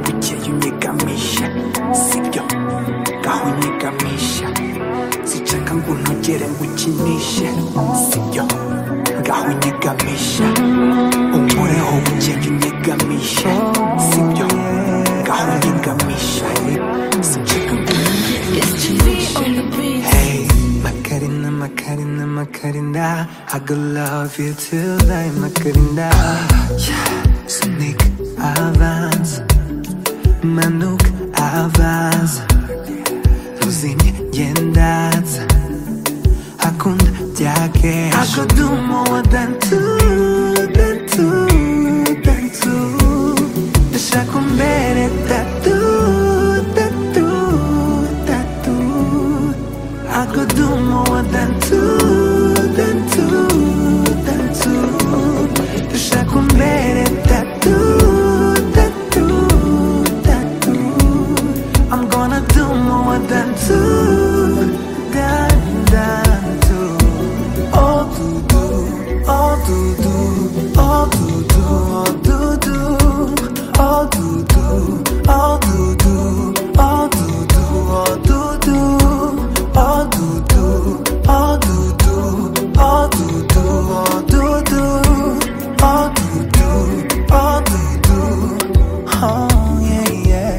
bukeye unyegamisha, sibyo ngaho unyegamisha, sinshaka ngo unogere ngo ukinishe, sibyo ngaho unyegamisha, unkoreho bukeye unyegamisha, sibyo ngaho unyegamisha, sinshaka ngo unogere ngo ukinishe. Hey Macarena, Macarena, Macarena, I could love you till die, Macarena. Sonic avance, Manuk avance, Luzinha yendatsa, Akunda dyake. I could do more than two, than two, than two. Ndashaka umbere tattoo, tattoo, tattoo. I could do more than two, than two, than two. Ndashaka umbere tattoo, tattoo, tattoo. I'm gonna do more than two, than two. Oh do do, oh do do, oh do do, oh do do, oh do do, oh do do, oh do do, oh do do. Oh do do, oh do do, oh do do, oh do do, oh do do, oh do do, oh yeah yeah.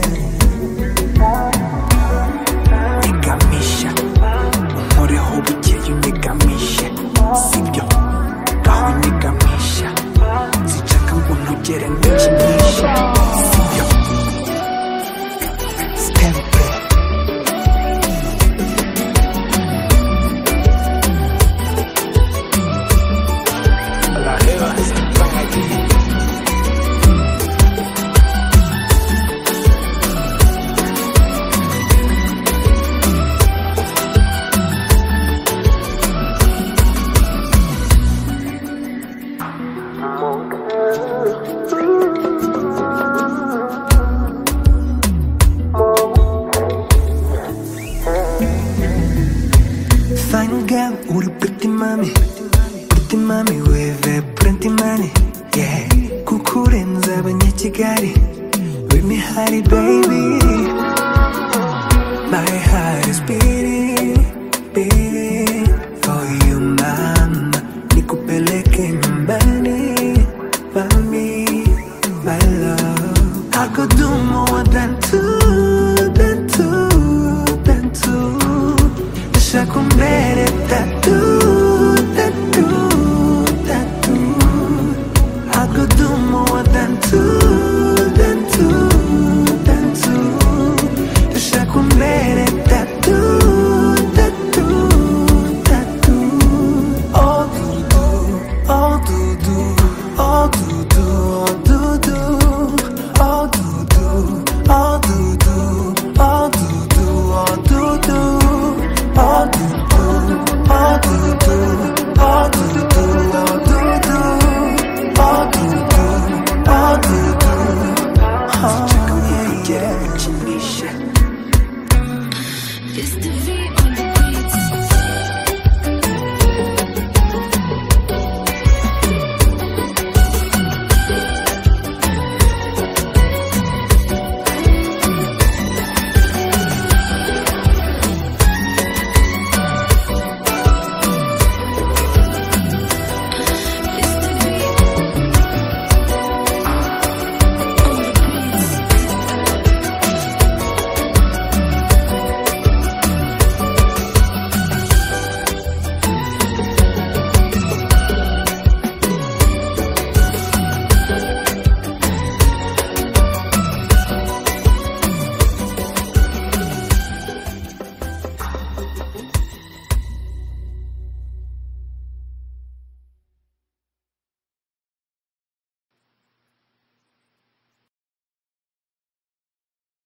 Nyegamisha, unkoreho bukeye unyegamishe, sibyo ngaho unyegamisha, sinshaka ngo unogere ngo ukinishe, sibyo. Fine girl, uri pretty mommy with a plenty money, yeah. Kukurenza abanyakigali, with me honey baby. My heart is beating, beating for you mama. Nikupeleke nyumbani, mami, my love. I could do more than two, than two, than two. Ndashaka umbere tattoo, tattoo, tattoo. I could do more than two, than two, than two. Ndashaka umbere tattoo, tattoo, tattoo. Oh do do, oh do do, oh do do, oh do do, oh do do, oh do do, oh do do, oh do do. Oh do do, oh do do, oh do do, oh do do, oh do do, oh do do. Oh yeah yeah. It's the